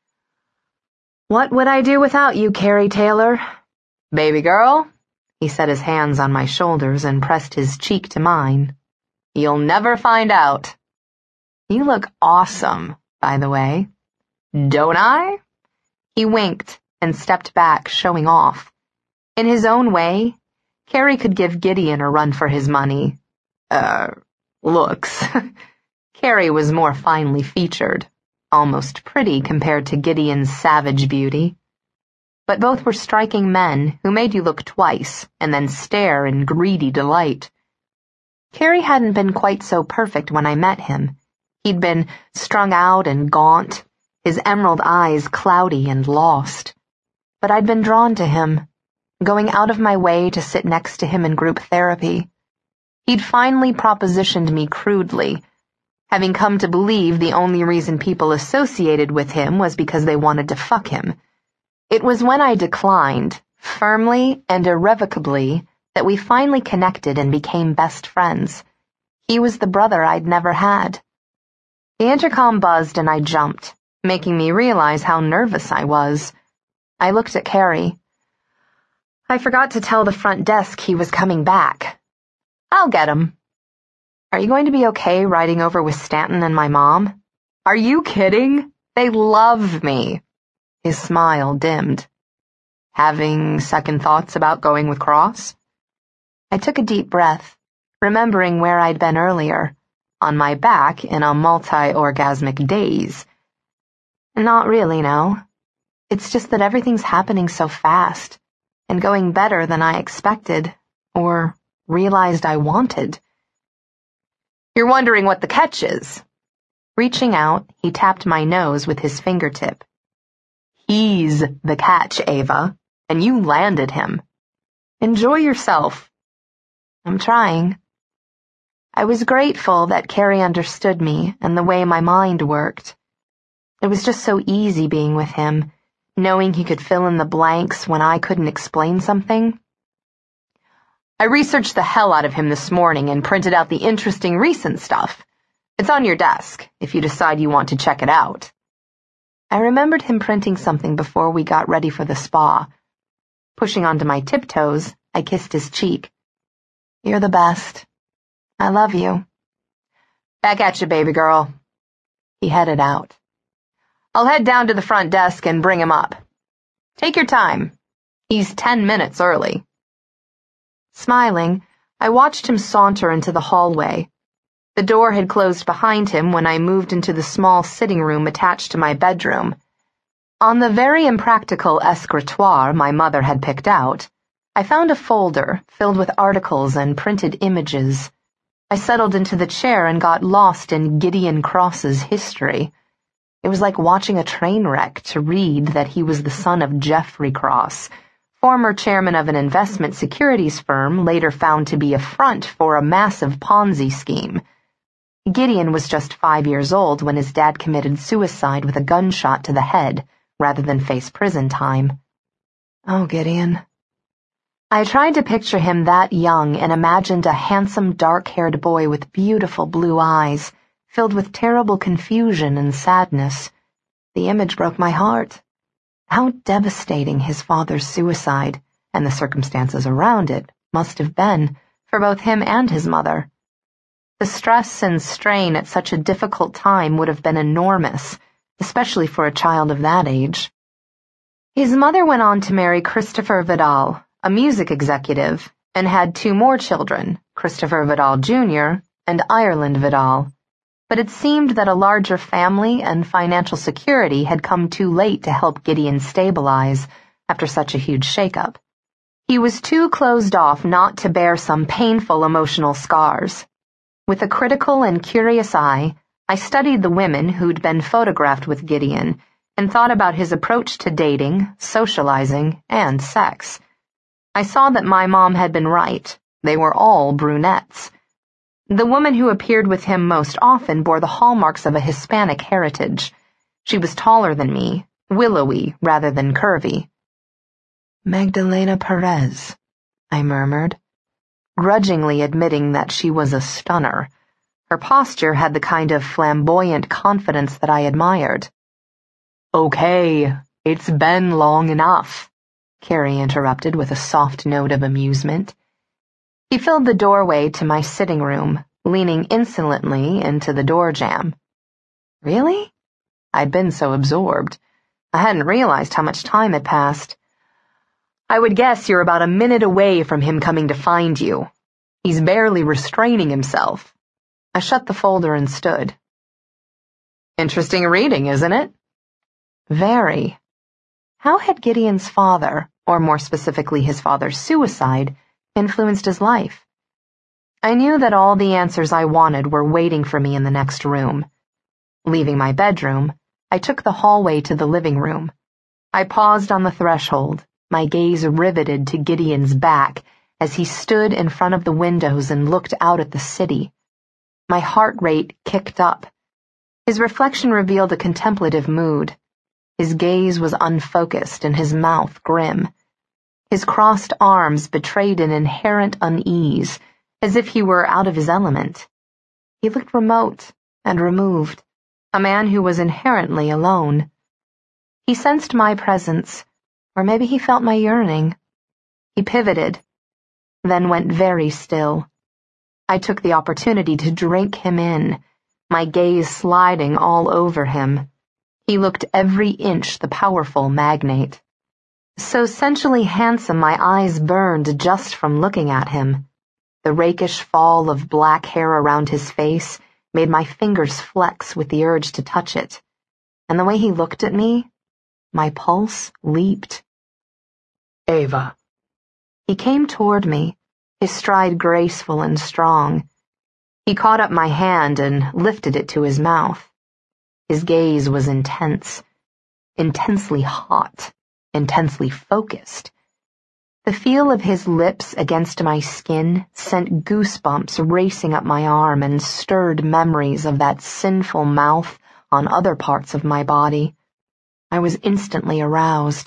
What would I do without you, Carrie Taylor? Baby girl, he set his hands on my shoulders and pressed his cheek to mine. You'll never find out. You look awesome, by the way. Don't I? He winked and stepped back, showing off. In his own way, Carrie could give Gideon a run for his money. Uh, looks. Carrie was more finely featured, almost pretty compared to Gideon's savage beauty. But both were striking men who made you look twice and then stare in greedy delight. Carrie hadn't been quite so perfect when I met him. He'd been strung out and gaunt, his emerald eyes cloudy and lost. But I'd been drawn to him, going out of my way to sit next to him in group therapy. He'd finally propositioned me crudely, having come to believe the only reason people associated with him was because they wanted to fuck him. It was when I declined, firmly and irrevocably, that we finally connected and became best friends. He was the brother I'd never had. The intercom buzzed and I jumped, making me realize how nervous I was. I looked at Carrie. I forgot to tell the front desk he was coming back. I'll get him. Are you going to be okay riding over with Stanton and my mom? Are you kidding? They love me. His smile dimmed. Having second thoughts about going with Cross? I took a deep breath, remembering where I'd been earlier, on my back in a multi-orgasmic daze. Not really, no. It's just that everything's happening so fast, and going better than I expected, or realized I wanted. You're wondering what the catch is. Reaching out, he tapped my nose with his fingertip. He's the catch, Ava, and you landed him. Enjoy yourself. I'm trying. I was grateful that Carrie understood me and the way my mind worked. It was just so easy being with him, knowing he could fill in the blanks when I couldn't explain something. I researched the hell out of him this morning and printed out the interesting recent stuff. It's on your desk, if you decide you want to check it out. I remembered him printing something before we got ready for the spa. Pushing onto my tiptoes, I kissed his cheek. You're the best. I love you. Back at you, baby girl. He headed out. I'll head down to the front desk and bring him up. Take your time. He's ten minutes early. Smiling, I watched him saunter into the hallway. The door had closed behind him when I moved into the small sitting room attached to my bedroom. On the very impractical escritoire my mother had picked out, I found a folder filled with articles and printed images. I settled into the chair and got lost in Gideon Cross's history. It was like watching a train wreck to read that he was the son of Jeffrey Cross, former chairman of an investment securities firm later found to be a front for a massive Ponzi scheme. Gideon was just five years old when his dad committed suicide with a gunshot to the head rather than face prison time. Oh, Gideon. I tried to picture him that young and imagined a handsome, dark-haired boy with beautiful blue eyes, filled with terrible confusion and sadness. The image broke my heart. How devastating his father's suicide, and the circumstances around it, must have been for both him and his mother. The stress and strain at such a difficult time would have been enormous, especially for a child of that age. His mother went on to marry Christopher Vidal, a music executive, and had two more children, Christopher Vidal Junior and Ireland Vidal. But it seemed that a larger family and financial security had come too late to help Gideon stabilize after such a huge shakeup. He was too closed off not to bear some painful emotional scars. With a critical and curious eye, I studied the women who'd been photographed with Gideon and thought about his approach to dating, socializing, and sex. I saw that my mom had been right. They were all brunettes. The woman who appeared with him most often bore the hallmarks of a Hispanic heritage. She was taller than me, willowy rather than curvy. Magdalena Perez, I murmured, grudgingly admitting that she was a stunner. Her posture had the kind of flamboyant confidence that I admired. Okay, it's been long enough, Carrie interrupted with a soft note of amusement. He filled the doorway to my sitting room, leaning insolently into the door jamb. Really? I'd been so absorbed. I hadn't realized how much time had passed. I would guess you're about a minute away from him coming to find you. He's barely restraining himself. I shut the folder and stood. Interesting reading, isn't it? Very. How had Gideon's father, or more specifically his father's suicide, influenced his life? I knew that all the answers I wanted were waiting for me in the next room. Leaving my bedroom, I took the hallway to the living room. I paused on the threshold, my gaze riveted to Gideon's back as he stood in front of the windows and looked out at the city. My heart rate kicked up. His reflection revealed a contemplative mood. His gaze was unfocused and his mouth grim. His crossed arms betrayed an inherent unease, as if he were out of his element. He looked remote and removed, a man who was inherently alone. He sensed my presence, or maybe he felt my yearning. He pivoted, then went very still. I took the opportunity to drink him in, my gaze sliding all over him. He looked every inch the powerful magnate. So sensually handsome my eyes burned just from looking at him. The rakish fall of black hair around his face made my fingers flex with the urge to touch it. And the way he looked at me, my pulse leaped. Ava. He came toward me, his stride graceful and strong. He caught up my hand and lifted it to his mouth. His gaze was intense, intensely hot, intensely focused. The feel of his lips against my skin sent goosebumps racing up my arm and stirred memories of that sinful mouth on other parts of my body. I was instantly aroused.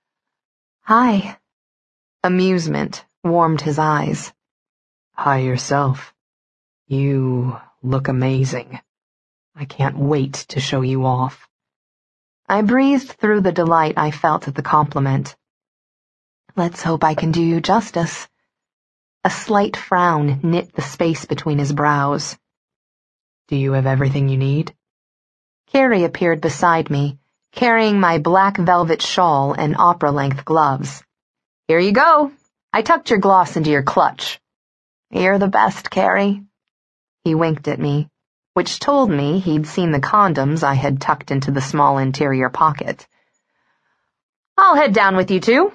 Hi. Amusement warmed his eyes. Hi yourself. You look amazing. I can't wait to show you off. I breathed through the delight I felt at the compliment. Let's hope I can do you justice. A slight frown knit the space between his brows. Do you have everything you need? Carrie appeared beside me, carrying my black velvet shawl and opera-length gloves. Here you go. I tucked your gloss into your clutch. You're the best, Carrie. He winked at me, which told me he'd seen the condoms I had tucked into the small interior pocket. I'll head down with you two.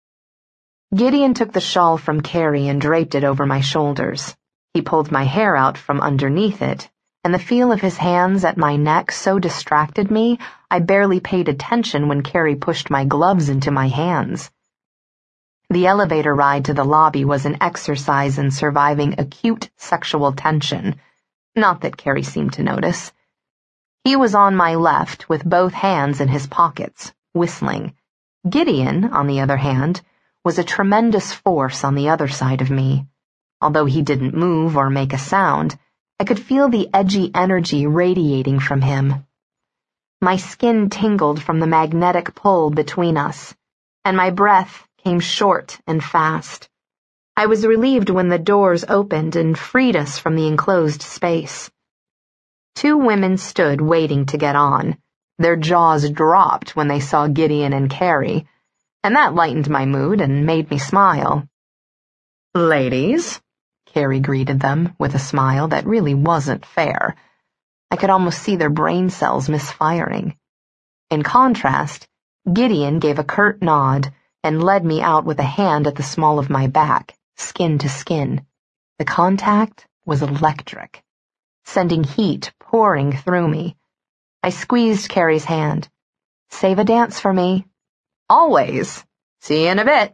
Gideon took the shawl from Carrie and draped it over my shoulders. He pulled my hair out from underneath it, and the feel of his hands at my neck so distracted me I barely paid attention when Carrie pushed my gloves into my hands. The elevator ride to the lobby was an exercise in surviving acute sexual tension, not that Carrie seemed to notice. He was on my left with both hands in his pockets, whistling. Gideon, on the other hand, was a tremendous force on the other side of me. Although he didn't move or make a sound, I could feel the edgy energy radiating from him. My skin tingled from the magnetic pull between us, and my breath came short and fast. I was relieved when the doors opened and freed us from the enclosed space. Two women stood waiting to get on. Their jaws dropped when they saw Gideon and Carrie, and that lightened my mood and made me smile. "Ladies," Carrie greeted them with a smile that really wasn't fair. I could almost see their brain cells misfiring. In contrast, Gideon gave a curt nod and led me out with a hand at the small of my back, skin to skin. The contact was electric, sending heat pouring through me. I squeezed Carrie's hand. "Save a dance for me." "Always. See you in a bit."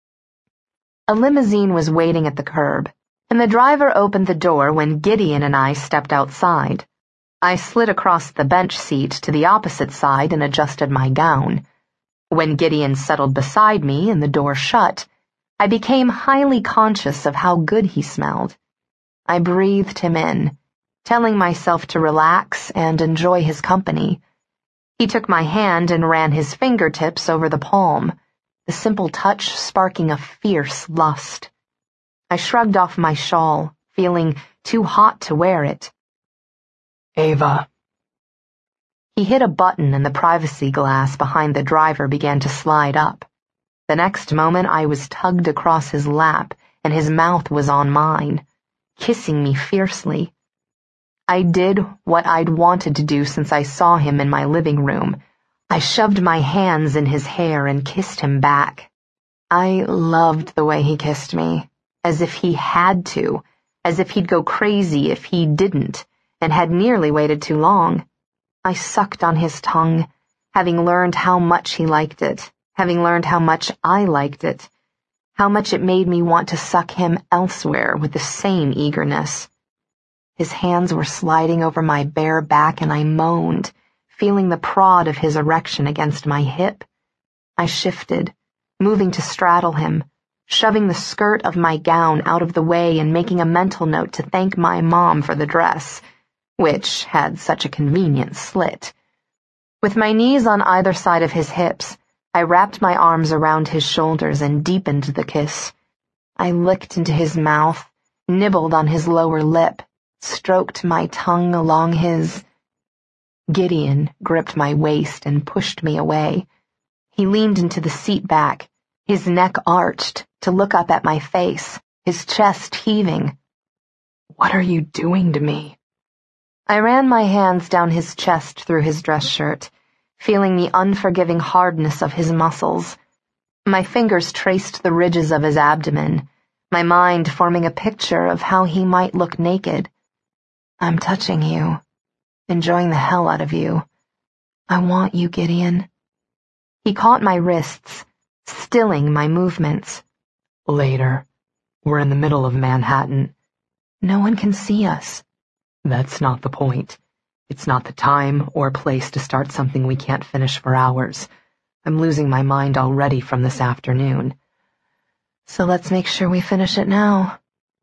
A limousine was waiting at the curb, and the driver opened the door when Gideon and I stepped outside. I slid across the bench seat to the opposite side and adjusted my gown. When Gideon settled beside me and the door shut, I became highly conscious of how good he smelled. I breathed him in, telling myself to relax and enjoy his company. He took my hand and ran his fingertips over the palm, the simple touch sparking a fierce lust. I shrugged off my shawl, feeling too hot to wear it. "Ava." He hit a button and the privacy glass behind the driver began to slide up. The next moment I was tugged across his lap and his mouth was on mine, kissing me fiercely. I did what I'd wanted to do since I saw him in my living room. I shoved my hands in his hair and kissed him back. I loved the way he kissed me, as if he had to, as if he'd go crazy if he didn't, and had nearly waited too long. I sucked on his tongue, having learned how much he liked it, having learned how much I liked it, how much it made me want to suck him elsewhere with the same eagerness. His hands were sliding over my bare back and I moaned, feeling the prod of his erection against my hip. I shifted, moving to straddle him, shoving the skirt of my gown out of the way and making a mental note to thank my mom for the dress, which had such a convenient slit. With my knees on either side of his hips, I wrapped my arms around his shoulders and deepened the kiss. I licked into his mouth, nibbled on his lower lip, stroked my tongue along his. Gideon gripped my waist and pushed me away. He leaned into the seat back, his neck arched to look up at my face, his chest heaving. "What are you doing to me?" I ran my hands down his chest through his dress shirt, feeling the unforgiving hardness of his muscles. My fingers traced the ridges of his abdomen, my mind forming a picture of how he might look naked. "I'm touching you, enjoying the hell out of you. I want you, Gideon." He caught my wrists, stilling my movements. "Later. We're in the middle of Manhattan." "No one can see us." "That's not the point. It's not the time or place to start something we can't finish for hours. I'm losing my mind already from this afternoon." "So let's make sure we finish it now."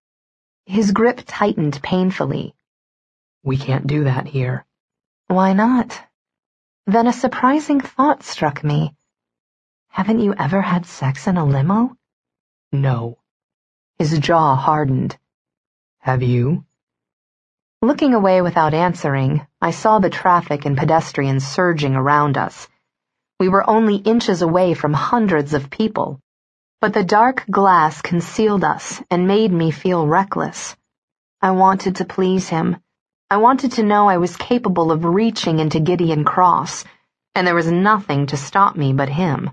His grip tightened painfully. "We can't do that here." "Why not?" Then a surprising thought struck me. "Haven't you ever had sex in a limo?" "No." His jaw hardened. "Have you?" Looking away without answering, I saw the traffic and pedestrians surging around us. We were only inches away from hundreds of people, but the dark glass concealed us and made me feel reckless. I wanted to please him. I wanted to know I was capable of reaching into Gideon Cross, and there was nothing to stop me but him.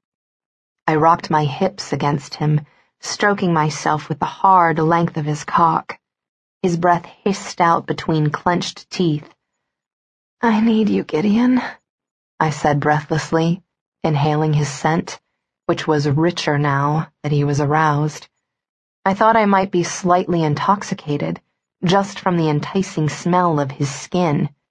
I rocked my hips against him, stroking myself with the hard length of his cock. His breath hissed out between clenched teeth. "I need you, Gideon," I said breathlessly, inhaling his scent, which was richer now that he was aroused. I thought I might be slightly intoxicated, just from the enticing smell of his skin.